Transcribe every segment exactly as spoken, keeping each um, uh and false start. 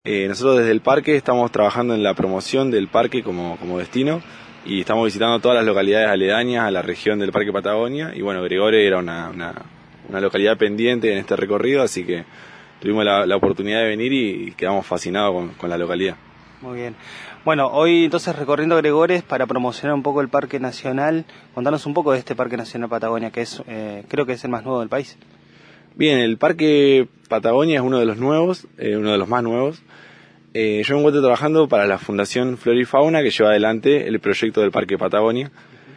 Eh, nosotros desde el parque estamos trabajando en la promoción del parque como, como destino y estamos visitando todas las localidades aledañas a la región del Parque Patagonia y bueno, Gregores era una, una, una localidad pendiente en este recorrido, así que tuvimos la, la oportunidad de venir y quedamos fascinados con, con la localidad. Muy bien. Bueno, hoy entonces recorriendo Gregores para promocionar un poco el Parque Nacional. Contanos un poco de este Parque Nacional Patagonia, que es eh, creo que es el más nuevo del país. Bien, el Parque Patagonia es uno de los nuevos, eh, uno de los más nuevos. Eh, yo me encuentro trabajando para la Fundación Flora y Fauna, que lleva adelante el proyecto del Parque Patagonia.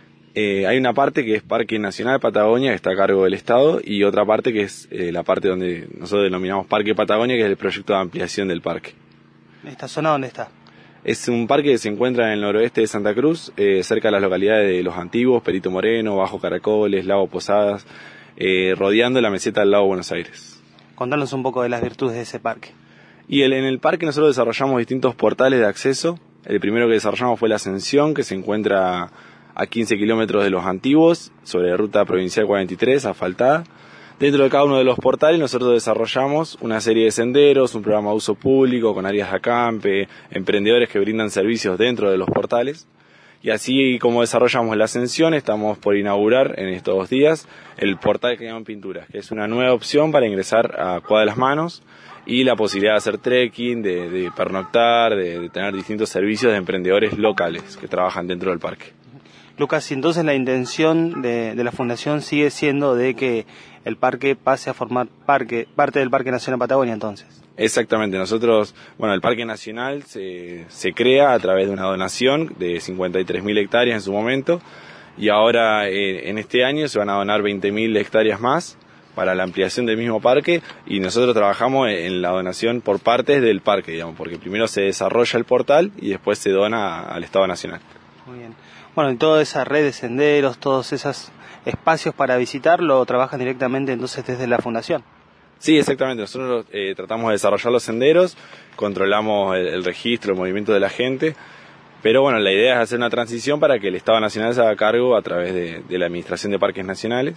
Eh, hay una parte que es Parque Nacional Patagonia, que está a cargo del Estado, y otra parte que es eh, la parte donde nosotros denominamos Parque Patagonia, que es el proyecto de ampliación del parque. ¿Esta zona dónde está? Es un parque que se encuentra en el noroeste de Santa Cruz, eh, cerca de las localidades de Los Antiguos, Perito Moreno, Bajo Caracoles, Lago Posadas, eh, rodeando la meseta del Lago Buenos Aires. Contanos un poco de las virtudes de ese parque. Y el, en el parque nosotros desarrollamos distintos portales de acceso. El primero que desarrollamos fue la Ascensión, que se encuentra a quince kilómetros de Los Antiguos, sobre la ruta provincial cuarenta y tres, asfaltada. Dentro de cada uno de los portales nosotros desarrollamos una serie de senderos, un programa de uso público con áreas de acampe, emprendedores que brindan servicios dentro de los portales. Y así como desarrollamos la Ascensión, estamos por inaugurar en estos dos días el portal Cañón Pinturas, que es una nueva opción para ingresar a Cuadra de las Manos y la posibilidad de hacer trekking, de, de pernoctar, de, de tener distintos servicios de emprendedores locales que trabajan dentro del parque. Lucas, y entonces la intención de, de la Fundación sigue siendo de que el parque pase a formar parque, parte del Parque Nacional Patagonia, entonces. Exactamente, nosotros, bueno, el Parque Nacional se, se crea a través de una donación de cincuenta y tres mil hectáreas en su momento y ahora eh, en este año se van a donar veinte mil hectáreas más para la ampliación del mismo parque y nosotros trabajamos en la donación por partes del parque, digamos, porque primero se desarrolla el portal y después se dona al Estado Nacional. Muy bien. Bueno, y toda esa red de senderos, todos esos espacios para visitar, ¿lo trabajan directamente entonces desde la Fundación? Sí, exactamente. Nosotros eh, tratamos de desarrollar los senderos, controlamos el, el registro, el movimiento de la gente, pero bueno, la idea es hacer una transición para que el Estado Nacional se haga cargo a través de, de la Administración de Parques Nacionales.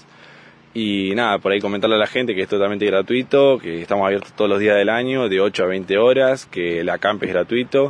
Y nada, por ahí comentarle a la gente que es totalmente gratuito, que estamos abiertos todos los días del año, de ocho a veinte horas, que el acampe es gratuito,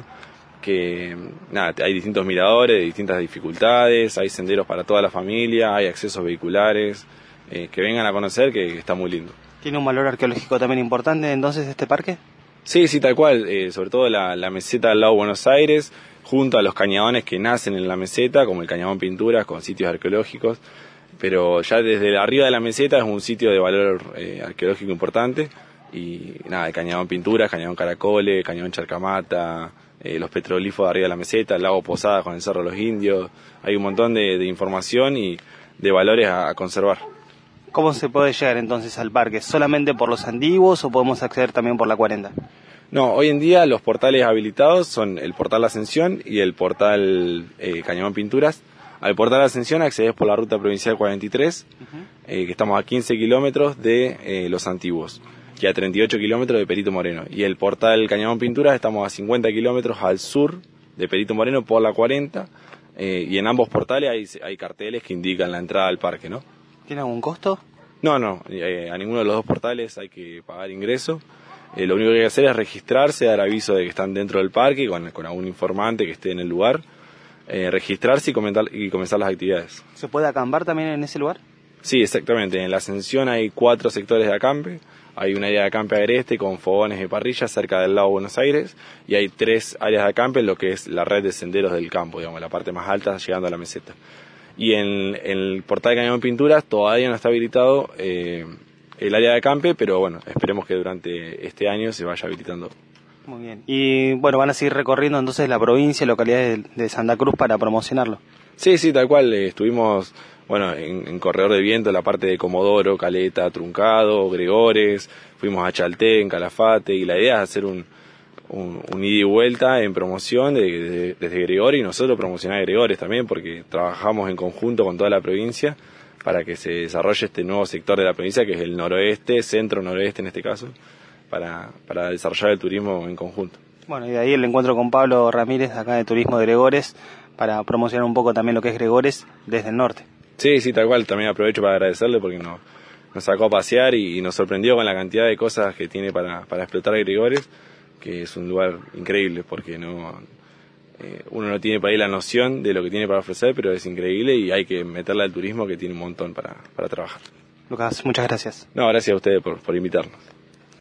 que nada, hay distintos miradores de distintas dificultades, hay senderos para toda la familia, hay accesos vehiculares, eh, que vengan a conocer, que, que está muy lindo. ¿Tiene un valor arqueológico también importante entonces este parque? Sí, sí, tal cual, eh, sobre todo la, la meseta del Lago Buenos Aires, junto a los cañadones que nacen en la meseta, como el Cañadón Pinturas, con sitios arqueológicos, pero ya desde arriba de la meseta es un sitio de valor eh, arqueológico importante, y nada, el Cañadón Pinturas, Cañadón Caracoles, Cañadón Charcamata, eh, los petroglifos de arriba de la meseta, el Lago Posadas con el Cerro de los Indios, hay un montón de, de información y de valores a, a conservar. ¿Cómo se puede llegar entonces al parque? ¿Solamente por los antiguos o podemos acceder también por la cuarenta? No, hoy en día los portales habilitados son el portal Ascensión y el portal eh, Cañadón Pinturas. Al portal Ascensión accedes por la ruta provincial cuarenta y tres, uh-huh. eh, que estamos a quince kilómetros de eh, Los Antiguos y a treinta y ocho kilómetros de Perito Moreno. Y el portal Cañadón Pinturas estamos a cincuenta kilómetros al sur de Perito Moreno por la cuarenta, eh, y en ambos portales hay, hay carteles que indican la entrada al parque, ¿no? ¿Tiene algún costo? No, no, eh, a ninguno de los dos portales hay que pagar ingreso. Eh, lo único que hay que hacer es registrarse, dar aviso de que están dentro del parque con, con algún informante que esté en el lugar, eh, registrarse y, comentar, y comenzar las actividades. ¿Se puede acampar también en ese lugar? Sí, exactamente. En la Ascensión hay cuatro sectores de acampe. Hay un área de acampe agreste con fogones y parrillas cerca del Lago Buenos Aires y hay tres áreas de acampe en lo que es la red de senderos del campo, digamos, la parte más alta llegando a la meseta. Y en, en el portal de Cañadón Pinturas todavía no está habilitado eh, el área de acampe, pero bueno, esperemos que durante este año se vaya habilitando. Muy bien. Y bueno, van a seguir recorriendo entonces la provincia, localidades de, de Santa Cruz para promocionarlo. Sí, sí, tal cual. Eh, estuvimos, bueno, en, en Corredor de Viento, la parte de Comodoro, Caleta, Truncado, Gregores, fuimos a Chalté, en Calafate, y la idea es hacer un, un, un ida y vuelta en promoción de, de, desde Gregores y nosotros promocionar a Gregores también, porque trabajamos en conjunto con toda la provincia para que se desarrolle este nuevo sector de la provincia, que es el noroeste, centro-noroeste en este caso, para, para desarrollar el turismo en conjunto. Bueno, y de ahí el encuentro con Pablo Ramírez, acá de Turismo de Gregores, para promocionar un poco también lo que es Gregores desde el norte. Sí, sí, tal cual. También aprovecho para agradecerle porque nos, nos sacó a pasear y, y nos sorprendió con la cantidad de cosas que tiene para, para explotar Gregores. que es un lugar increíble porque no eh, uno no tiene por ahí la noción de lo que tiene para ofrecer, pero es increíble y hay que meterle al turismo que tiene un montón para, para trabajar. Lucas, muchas gracias. No, gracias a ustedes por, por invitarnos.